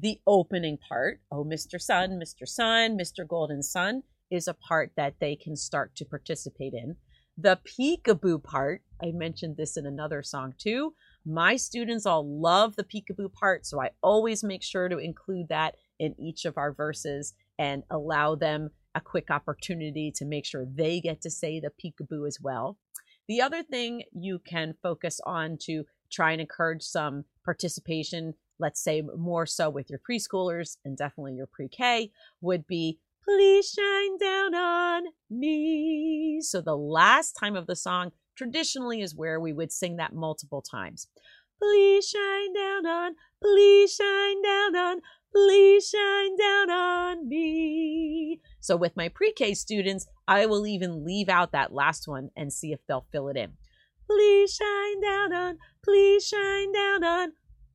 The opening part, oh, Mr. Sun, Mr. Sun, Mr. Golden Sun, is a part that they can start to participate in. The peekaboo part, I mentioned this in another song too. My students all love the peekaboo part, so I always make sure to include that in each of our verses and allow them a quick opportunity to make sure they get to say the peekaboo as well. The other thing you can focus on to try and encourage some participation, let's say more so with your preschoolers and definitely your pre-K, would be please shine down on me. So the last time of the song traditionally is where we would sing that multiple times. Please shine down on, please shine down on, please shine down on me. So with my pre-K students, I will even leave out that last one and see if they'll fill it in. Please shine down on, please shine down on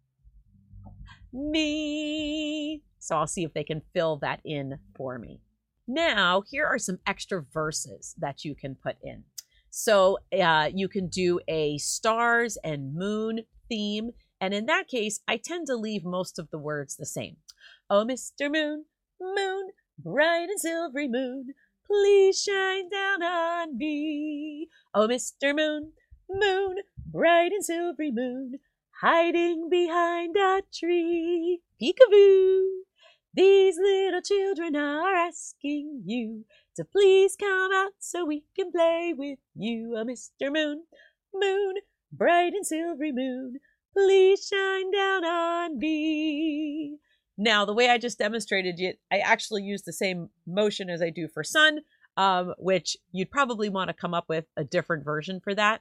me. So I'll see if they can fill that in for me. Now, here are some extra verses that you can put in. So you can do a stars and moon theme. And in that case, I tend to leave most of the words the same. Oh, Mr. Moon, moon, bright and silvery moon, please shine down on me. Oh, Mr. Moon, moon, bright and silvery moon, hiding behind a tree. Peekaboo! These little children are asking you to please come out so we can play with you. Oh, Mr. Moon, moon, bright and silvery moon, please shine down on me. Now, the way I just demonstrated it, I actually use the same motion as I do for sun, which you'd probably want to come up with a different version for that.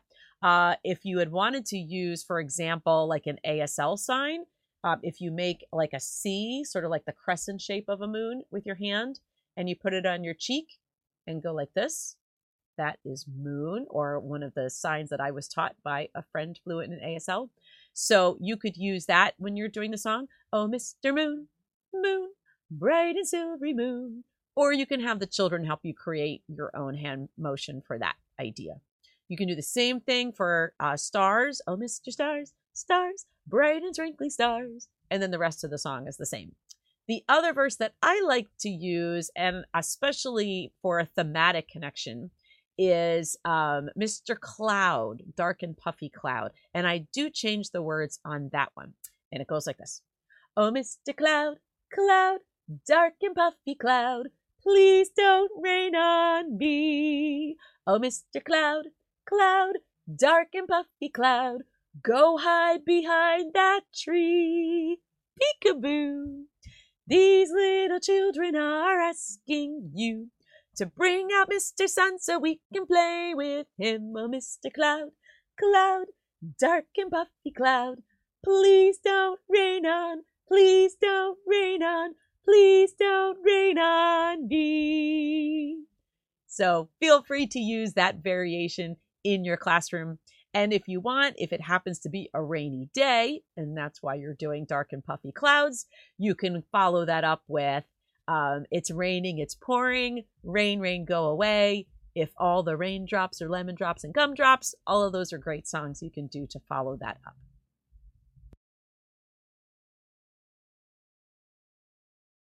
If you had wanted to use, for example, like an ASL sign, if you make like a C, sort of like the crescent shape of a moon with your hand, and you put it on your cheek and go like this, that is moon, or one of the signs that I was taught by a friend fluent in ASL. So you could use that when you're doing the song, oh, Mr. Moon, moon, bright and silvery moon. Or you can have the children help you create your own hand motion for that idea. You can do the same thing for stars. Oh, Mr. Stars, stars, bright and twinkling stars. And then the rest of the song is the same. The other verse that I like to use, and especially for a thematic connection, is Mr. Cloud, dark and puffy cloud. And I do change the words on that one. And it goes like this. Oh, Mr. Cloud, cloud, dark and puffy cloud, please don't rain on me. Oh, Mr. Cloud, cloud, dark and puffy cloud, go hide behind that tree. Peekaboo! These little children are asking you to bring out Mr. Sun so we can play with him. Oh, Mr. Cloud, cloud, dark and puffy cloud, please don't rain on, please don't rain on, please don't rain on me. So feel free to use that variation in your classroom. And if you want, if it happens to be a rainy day, and that's why you're doing dark and puffy clouds, you can follow that up with it's raining, it's pouring, rain, rain, go away. If all the raindrops are lemon drops and gumdrops, all of those are great songs you can do to follow that up.